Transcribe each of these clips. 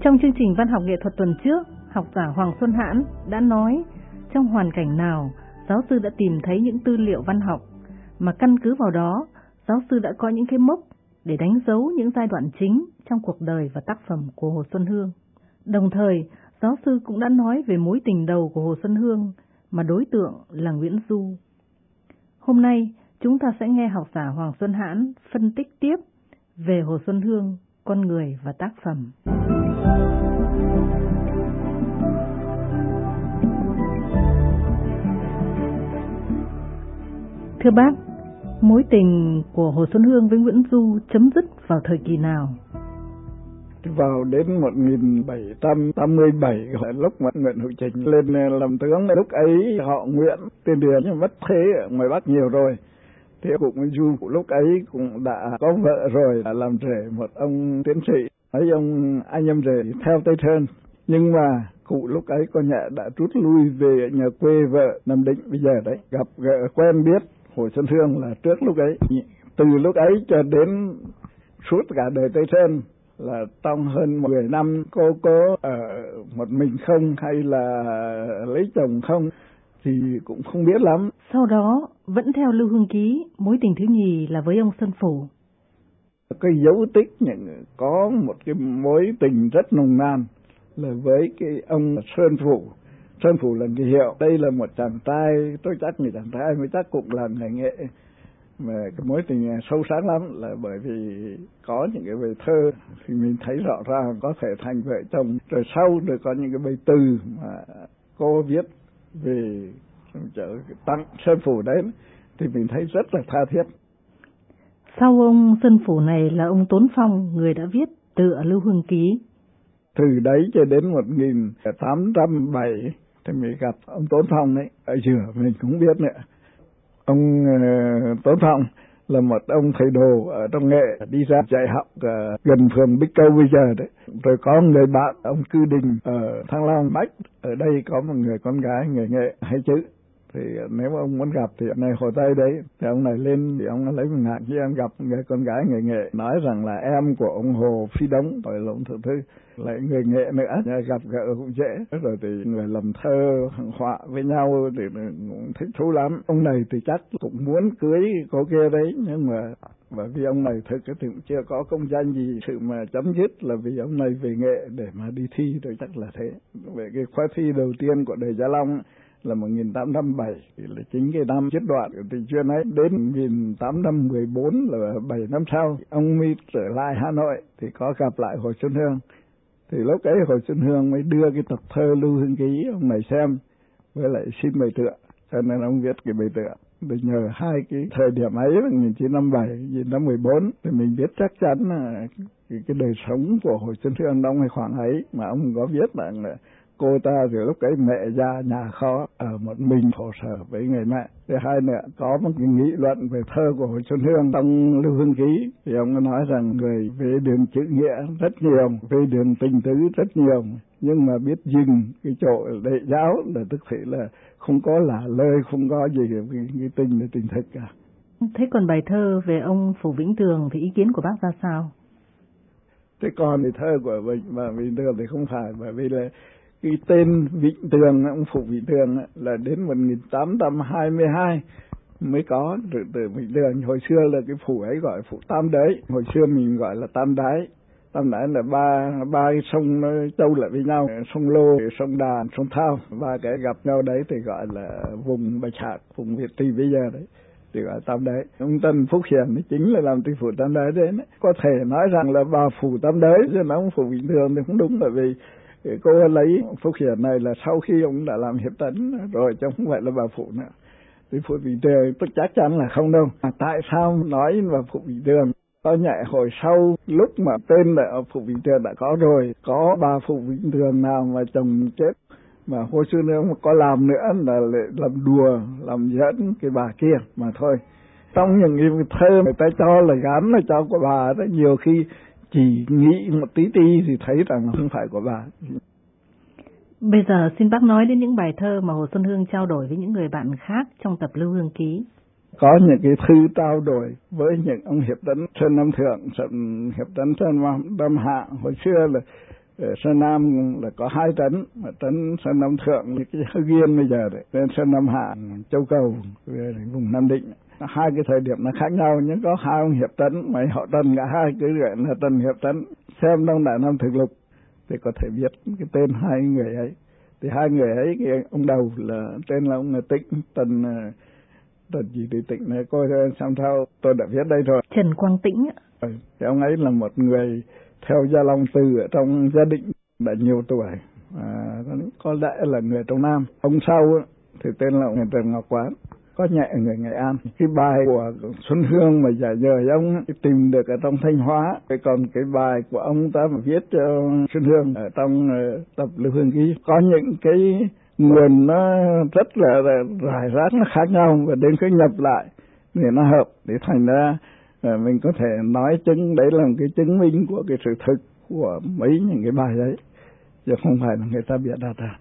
Trong chương trình văn học nghệ thuật tuần trước, học giả Hoàng Xuân Hãn đã nói trong hoàn cảnh nào giáo sư đã tìm thấy những tư liệu văn học, mà căn cứ vào đó giáo sư đã có những cái mốc để đánh dấu những giai đoạn chính trong cuộc đời và tác phẩm của Hồ Xuân Hương. Đồng thời, giáo sư cũng đã nói về mối tình đầu của Hồ Xuân Hương mà đối tượng là Nguyễn Du. Hôm nay, chúng ta sẽ nghe học giả Hoàng Xuân Hãn phân tích tiếp về Hồ Xuân Hương, con người và tác phẩm. Thưa bác, mối tình của Hồ Xuân Hương với Nguyễn Du chấm dứt vào thời kỳ nào? Vào đến 1787 là lúc mà Nguyễn Hữu Trình lên làm tướng. Lúc ấy họ Nguyễn tên Điền mất thế ở ngoài Bắc nhiều rồi. Thì cụ Nguyễn Du lúc ấy cũng đã có vợ rồi, đã làm rể một ông tiến sĩ. Ấy ông anh em rể theo Tây Sơn. Nhưng mà cụ lúc ấy có nhẹ đã rút lui về nhà quê vợ Nam Định bây giờ đấy. Gặp gỡ quen biết Hồ Xuân Hương là trước lúc ấy. Từ lúc ấy cho đến suốt cả đời Tây Sơn là trong hơn 10 năm cô có ở một mình không hay là lấy chồng không thì cũng không biết lắm. Sau đó vẫn theo Lưu Hương Ký, mối tình thứ nhì là với ông Sơn Phủ. Cái dấu tích có một cái mối tình rất nồng nàn là với cái ông Sơn Phủ. Sơn Phủ là người hiệu. Đây là một chàng trai, tôi chắc người chàng trai mới chắc cũng là người nghệ. Mà cái mối tình sâu sắc lắm là bởi vì có những cái bài thơ thì mình thấy rõ ràng có thể thành vợ chồng. Rồi sau rồi có những cái bài từ mà cô viết về tặng Sơn Phủ đấy thì mình thấy rất là tha thiết. Sau ông Sơn Phủ này là ông Tốn Phong, người đã viết tựa Lưu Hương Ký. Từ đấy cho đến 1807 thì mình gặp ông Tốn Phong đấy, ở giữa mình cũng biết nữa. Ông Tốn Phong là một ông thầy đồ ở trong nghệ, đi ra dạy học gần phường Bích Câu bây giờ đấy. Rồi có người bạn ông Cư Đình ở Thăng Long Bách, ở đây có một người con gái người nghệ hay chữ. Thì nếu mà ông muốn gặp thì này Hồ Tây đấy, thì ông này lên thì ông lấy một ngạc khi em gặp người con gái người nghệ, nói rằng là em của ông Hồ Phi Đống, gọi là ông thượng thư, lại người nghệ nữa, gặp gỡ cũng dễ. Rồi thì người làm thơ họa với nhau thì cũng thích thú lắm. Ông này thì chắc cũng muốn cưới cô kia đấy, nhưng mà bởi vì ông này thực thì cũng chưa có công danh gì, sự mà chấm dứt là vì ông này về nghệ để mà đi thi, tôi chắc là thế. Về cái khóa thi đầu tiên của đời Gia Long là 1807 thì là chính cái năm chết đoạn của tình duyên ấy. Đến 1814 là 7 năm sau ông mới trở lại Hà Nội thì có gặp lại Hồ Xuân Hương. Thì lúc ấy Hồ Xuân Hương mới đưa cái tập thơ Lưu Hương Ký ông này xem, với lại xin bài tựa, cho nên ông viết cái bài tựa. Để nhờ hai cái thời điểm ấy là 1957, 1914 thì mình biết chắc chắn là cái đời sống của Hồ Xuân Hương trong cái khoảng ấy, mà ông có viết là cô ta từ lúc ấy mẹ ra nhà khó, ở một mình khổ sở với người mẹ. Thứ hai nữa, có một cái nghị luận về thơ của Hồ Xuân Hương trong Lưu Hương Ký, thì ông nói rằng người về đường chữ nghĩa rất nhiều, về đường tình tứ rất nhiều, nhưng mà biết dừng cái chỗ đệ giáo là tức thị là không có lạ lời, không có gì cái tình là tình thực cả. Thế còn bài thơ về ông Phủ Vĩnh Tường thì ý kiến của bác ra sao? Thế còn thì thơ của Vĩnh Tường thì không phải, bởi vì là cái tên Vĩnh Tường, ông Phủ Vĩnh Tường là đến 1822 mới có từ Vĩnh Tường. Hồi xưa là cái phủ ấy gọi phủ Tam Đới, hồi xưa mình gọi là Tam Đái. Tam Đái là ba cái sông nó châu lại với nhau, sông Lô, sông Đà, sông Thao, ba cái gặp nhau đấy thì gọi là vùng Bạch Hạc, vùng Việt Trì bây giờ đấy thì gọi là Tam Đới. Ông Tân Phúc Hiền chính là làm ty phủ Tam Đới đấy. Có thể nói rằng là bà phủ Tam Đới chứ nó ông Phủ Vĩnh Tường thì không đúng, bởi vì cô lấy Phúc Hiển này là sau khi ông đã làm hiệp tấn rồi, chứ không phải là bà phụ nữa. Thì Phủ Vĩnh Tường tôi chắc chắn là không đâu. Tại sao nói bà Phủ Vĩnh Tường? Có nhẹ hồi sau lúc mà tên là Phủ Vĩnh Tường đã có rồi, có bà Phủ Vĩnh Tường nào mà chồng chết mà Hồ Xuân Hương có làm nữa là làm đùa, làm dẫn cái bà kia mà thôi. Trong những cái thơ người ta cho là gắn là cho của bà rất nhiều khi chỉ nghĩ một tí thì thấy rằng không phải của bà. Bây giờ xin bác nói đến những bài thơ mà Hồ Xuân Hương trao đổi với những người bạn khác trong tập Lưu Hương Ký. Có những cái thư trao đổi với những ông hiệp tấn Sơn Nam Thượng, hiệp tấn Sơn Nam Hạ. Hồi xưa là Ở Sơn Nam là có 2 trấn, trấn Sơn Nam Thượng là cái Hưng Yên bây giờ đấy, lên Sơn Nam Hạ, Châu Cầu, vùng Nam Định. 2 cái thời điểm nó khác nhau, nhưng có 2 ông hiệp trấn, mà họ trấn cả 2 cứ gọi là trấn hiệp trấn. Xem trong Đại Nam Thực Lục thì có thể biết cái tên 2 người ấy. Thì 2 người ấy, cái ông đầu là tên là ông Tịnh, Trần gì thì Tịnh này, coi xem sao tôi đã viết đây rồi. Trần Quang Tĩnh. Thì ông ấy là một người theo Gia Long Từ ở trong Gia Định đã nhiều tuổi, có lẽ là người trong Nam. Ông sau thì tên là ông Trần Ngọc Quán, có nhẹ ở người Nghệ An. Cái bài của Xuân Hương mà giải nhờ ông tìm được ở trong Thanh Hóa, còn cái bài của ông ta mà viết cho Xuân Hương ở trong tập Lưu Hương Ký có những cái nguồn nó rất là rải rác, nó khác nhau, và đến khi nhập lại để nó hợp, để thành ra mình có thể nói chứng đấy là một cái chứng minh của cái sự thực của mấy những cái bài ấy, chứ không phải là người ta bịa đặt ra.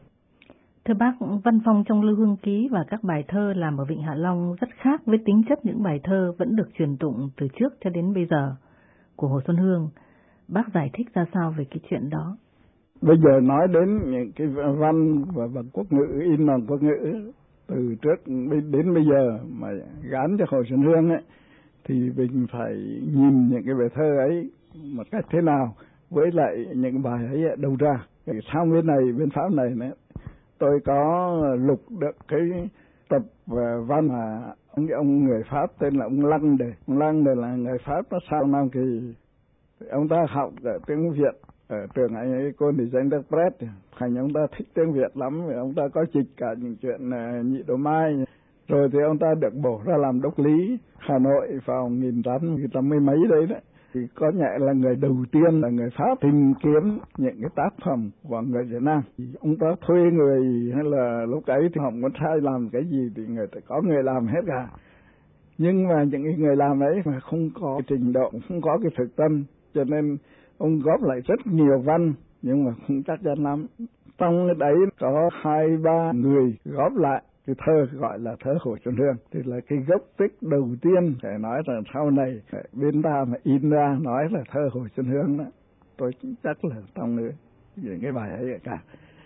Thưa bác, văn phong trong Lưu Hương Ký và các bài thơ làm ở Vịnh Hạ Long rất khác với tính chất những bài thơ vẫn được truyền tụng từ trước cho đến bây giờ của Hồ Xuân Hương. Bác giải thích ra sao về cái chuyện đó? Bây giờ nói đến những cái văn và bằng quốc ngữ, in bằng quốc ngữ từ trước đến bây giờ mà gắn cho Hồ Xuân Hương ấy, thì mình phải nhìn những cái bài thơ ấy một cách thế nào, với lại những bài ấy đâu ra. Sang bên này, bên Pháp này nữa, tôi có lục được cái tập văn mà ông người Pháp tên là ông Lăng Đề. Ông Lăng Đề là người Pháp nó sang Nam Kỳ. Ông ta học ở tiếng Việt ở trường anh ấy cô thì danh được Pret, thành ông ta thích tiếng Việt lắm, vì ông ta có dịch cả những chuyện Nhị Đồ Mai. Rồi thì ông ta được bổ ra làm đốc lý Hà Nội vào 1800 mấy mấy đấy đấy. Thì có nhẹ là người đầu tiên là người Pháp tìm kiếm những cái tác phẩm của người Việt Nam. Thì ông ta thuê người, hay là lúc ấy thì họ muốn sai làm cái gì thì có người làm hết cả. Nhưng mà những người làm ấy mà không có trình độ, không có cái thực tâm, cho nên ông góp lại rất nhiều văn nhưng mà không chắc chắn lắm. Trong cái đấy có 2-3 người góp lại cái thơ gọi là thơ Hồ Xuân Hương, thì là cái gốc tích đầu tiên phải nói rằng sau này bên ta mà in ra nói là thơ Hồ Xuân Hương đó, tôi chắc là trong những cái bài ấy cả.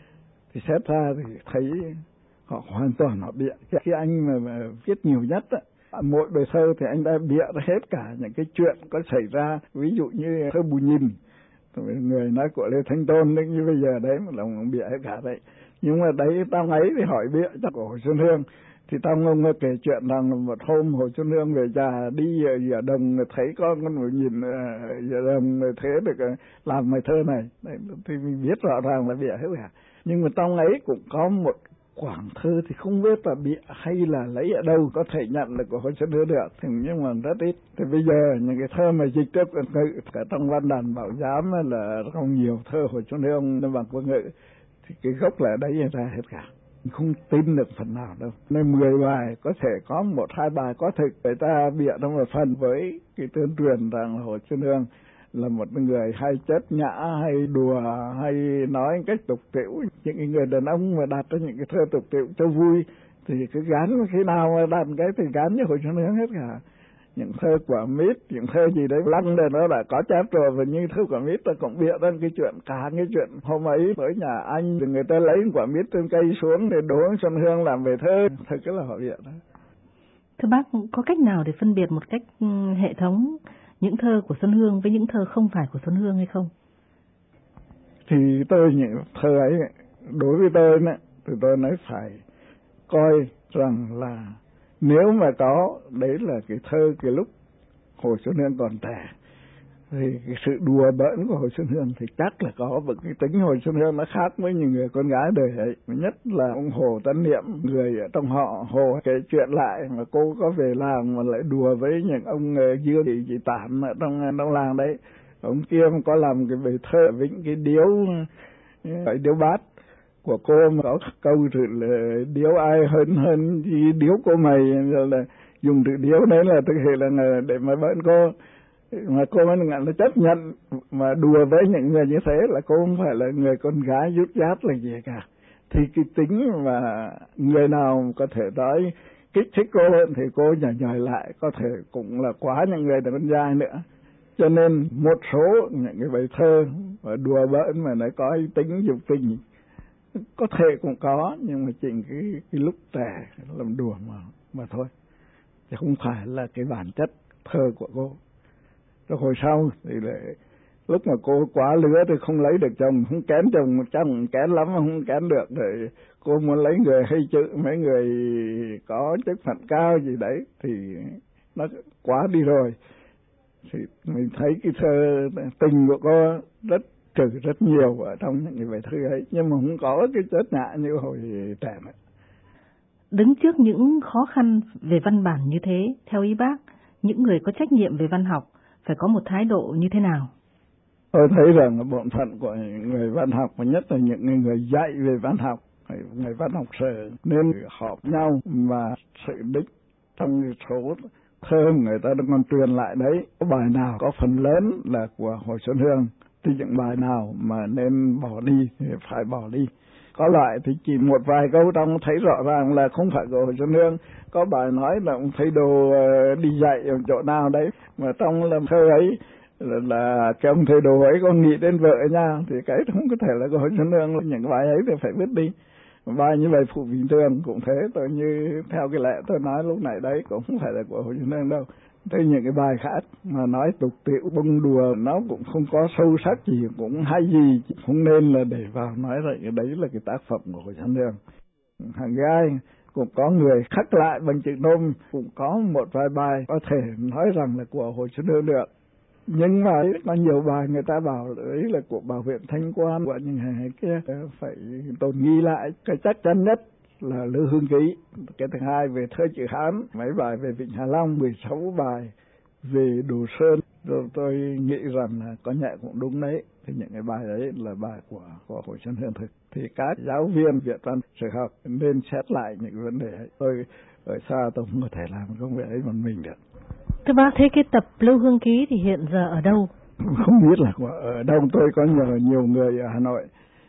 Thì xét ra thì thấy họ hoàn toàn họ bịa. Cái anh mà viết nhiều nhất á, mỗi bài thơ thì anh đã bịa ra hết cả những cái chuyện có xảy ra, ví dụ như thơ Bù Nhìn, người nói của Lê Thanh Tôn đấy, như bây giờ đấy mà lòng bịa hết cả đấy. Nhưng mà đấy tao ấy thì hỏi bịa cho của Hồ Xuân Hương. Thì tao ông kể chuyện rằng một hôm Hồ Xuân Hương về già đi ở đồng thấy con Bù Nhìn ở đồng thế được làm bài thơ này đấy, thì mình biết rõ ràng là bịa hết cả. Nhưng mà trong ấy cũng có một quảng thơ thì không biết là bịa hay là lấy ở đâu có thể nhận là của Hồ Xuân Hương được, thì nhưng mà rất ít. Thì bây giờ những cái thơ mà dịch tiếp ngữ cả trong văn đàn Bảo Giám là không nhiều thơ Hồ Xuân Hương nó bằng quốc ngữ, thì cái gốc là đấy ra hết cả. Không tin được phần nào đâu. Nên 10 bài có thể có 1-2 bài có thực, người ta bịa trong một phần với cái tuyên truyền rằng Hồ Xuân Hương là một người hay chất nhã, hay đùa, hay nói cách tục tĩu. Những người đàn ông mà đặt ra những cái thơ tục tĩu cho vui thì cứ gắn, khi nào mà đặt cái thì gắn với Hồ Xuân Hương hết cả. Những thơ của Mít, những thơ gì đấy Lăng đây nó đã có chép rồi, và như thơ của Mít ta cũng bịa ra cái chuyện, cả cái chuyện hôm ấy với nhà anh thì người ta lấy quả mít trên cây xuống để đố Xuân Hương làm về thơ, thật cái là họ bịa đó. Thưa bác, có cách nào để phân biệt một cách hệ thống những thơ của Xuân Hương với những thơ không phải của Xuân Hương hay không? Thì tôi những thơ ấy, đối với tôi thì tôi nói phải coi rằng là nếu mà có, đấy là cái thơ cái lúc Hồ Xuân Hương còn trẻ, thì cái sự đùa bỡn của Hồ Xuân Hương thì chắc là có, bởi cái tính Hồ Xuân Hương nó khác với những người con gái đời ấy. Nhất là ông Hồ Tấn Niệm, người ở trong họ Hồ kể chuyện lại mà cô có về làng mà lại đùa với những ông Dương thì chị Tản ở trong làng đấy. Ông kia có làm cái bài thơ vĩnh cái điếu bát của cô mà có câu là điếu ai hơn thì điếu cô mày, rồi là dùng từ điếu đấy là thực hiện là để mà bỡn cô. Mà cô mới ngại nó chấp nhận mà đùa với những người như thế là cô không phải là người con gái dút dát là gì cả. Thì cái tính mà người nào có thể nói kích thích cô hơn thì cô nhòi lại, có thể cũng là quá những người là con trai nữa. Cho nên một số những cái bài thơ đùa bỡn mà nó có tính dục tình, có thể cũng có, nhưng mà chính cái lúc trẻ làm đùa mà thôi, chứ không phải là cái bản chất thơ của cô. Rồi hồi sau thì lại lúc mà cô quá lứa thì không lấy được chồng, không kén chồng, chắc kén lắm mà không kén được, rồi cô muốn lấy người hay chữ, mấy người có chức phận cao gì đấy thì nó quá đi rồi. Thì mình thấy cái thơ tình của cô rất nhiều ở trong những cái bài thơ ấy, nhưng mà không có cái chất nhã như hồi trẻ nữa. Đứng trước những khó khăn về văn bản như thế, theo ý bác, những người có trách nhiệm về văn học phải có một thái độ như thế nào? Tôi thấy rằng bổn phận của người văn học, và nhất là những người dạy về văn học, người văn học sở nên họp nhau mà sự đích trong số thơ người ta đang còn truyền lại đấy, có bài nào có phần lớn là của Hồ Xuân Hương thì những bài nào mà nên bỏ đi thì phải bỏ đi. Có loại thì chỉ một vài câu trong thấy rõ ràng là không phải của Hồ Xuân Hương, có bài nói là ông thầy đồ đi dạy ở chỗ nào đấy mà trong làm thơ ấy là cái ông thầy đồ ấy có nghĩ đến vợ nha, thì cái không có thể là của Hồ Xuân Hương. Những bài ấy thì phải vứt đi. Bài như vậy Phụ Vĩnh Tường cũng thế, tôi như theo cái lẽ tôi nói lúc này đấy cũng không phải là của Hồ Xuân Hương đâu. Thế những cái bài khác mà nói tục tĩu bông đùa nó cũng không có sâu sắc gì, cũng hay gì, không nên là để vào nói rằng cái đấy là cái tác phẩm của Hồ Xuân Hương. Hàng gai cũng có người khắc lại bằng chữ nôm, cũng có một vài bài có thể nói rằng là của Hồ Xuân Hương được. Nhưng mà có nhiều bài người ta bảo đấy là của Bảo Viện Thanh Quan, của những hàng kia phải tồn ghi lại. Cái chắc chắn nhất là Lư Hương Ký. Cái thứ hai về thơ chữ Hán, mấy bài về Vịnh Hạ Long, 16 bài về Đồ Sơn. Rồi tôi nghĩ rằng là có nhẹ cũng đúng đấy. Thì những cái bài đấy là bài của Hồ Xuân Hương thực. Thì các giáo viên Việt văn sử học nên xét lại những vấn đề ấy. Tôi ở xa tôi không có thể làm công việc ấy một mình được. Thưa bác, thế cái tập Lưu Hương Ký thì hiện giờ ở đâu? Không biết là ở đâu, tôi có nhờ nhiều người ở Hà Nội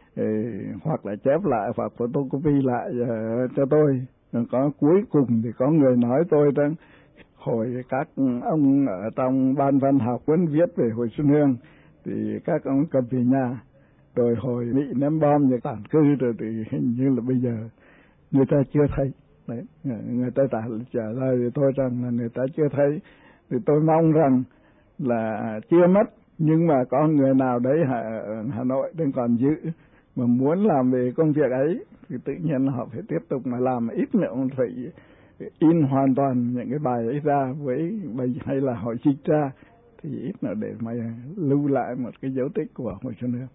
hoặc là chép lại hoặc photocopy lại cho tôi. Có cuối cùng thì có người nói tôi rằng hồi các ông ở trong ban văn học vẫn viết về Hồ Xuân Hương thì các ông cầm về nhà, rồi hồi Mỹ ném bom và tản cư rồi thì hình như là bây giờ người ta chưa thấy. Đấy, người ta trả lời thì tôi rằng là người ta chưa thấy. Thì tôi mong rằng là chưa mất, nhưng mà có người nào đấy ở Hà Nội đang còn giữ mà muốn làm về công việc ấy thì tự nhiên họ phải tiếp tục mà làm, ít nữa cũng phải in hoàn toàn những cái bài ấy ra với bài, hay là họ dịch ra thì ít nữa để mà lưu lại một cái dấu tích của Hồ Xuân Hương.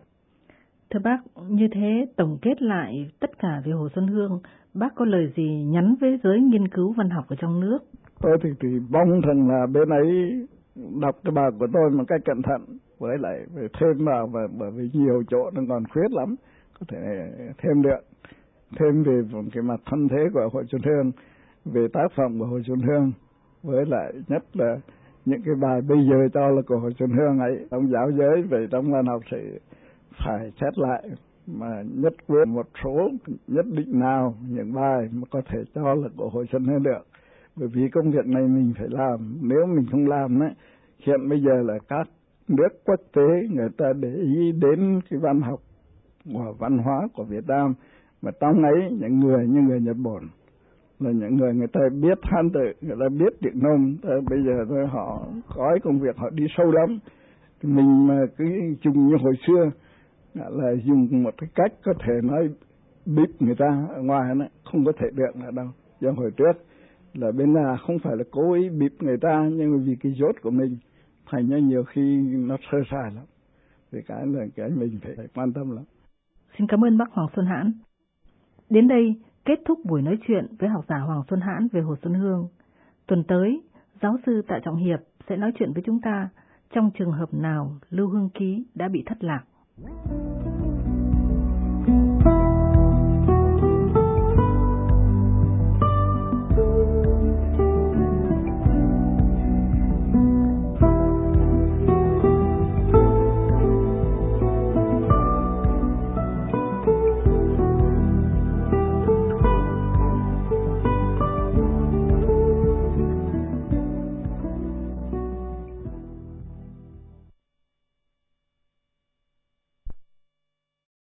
Thưa bác, như thế tổng kết lại tất cả về Hồ Xuân Hương, bác có lời gì nhắn với giới nghiên cứu văn học ở trong nước? Tôi thì mong rằng là bên ấy đọc cái bài của tôi một cách cẩn thận, với lại thêm vào, và bởi vì nhiều chỗ nó còn khuyết lắm, có thể thêm được, thêm về cái mặt thân thế của Hồ Xuân Hương, về tác phẩm của Hồ Xuân Hương, với lại nhất là những cái bài bây giờ cho là của Hồ Xuân Hương ấy trong giáo giới, về trong văn học sử phải xét lại mà nhất quyết một số nhất định nào những bài mà có thể cho là của Hồ Xuân Hương được. Bởi vì công việc này mình phải làm, nếu mình không làm ấy, hiện bây giờ là các nước quốc tế người ta để ý đến cái văn học của văn hóa của Việt Nam, mà trong ấy những người như người Nhật Bản là những người ta biết Hán tự, người ta biết tiếng Nôm, bây giờ họ có công việc họ đi sâu lắm. Mình mà cứ dùng như hồi xưa là dùng một cái cách có thể nói bịp người ta ở ngoài nó không có thể được nữa đâu. Do hồi trước là bên là không phải là cố ý bịp người ta, nhưng mà vì cái dốt của mình thành ra nhiều khi nó sơ sài lắm, thì cái là cái mình phải quan tâm lắm. Xin cảm ơn bác Hoàng Xuân Hãn. Đến đây kết thúc buổi nói chuyện với học giả Hoàng Xuân Hãn về Hồ Xuân Hương. Tuần tới, giáo sư Tạ Trọng Hiệp sẽ nói chuyện với chúng ta trong trường hợp nào Lưu Hương Ký đã bị thất lạc.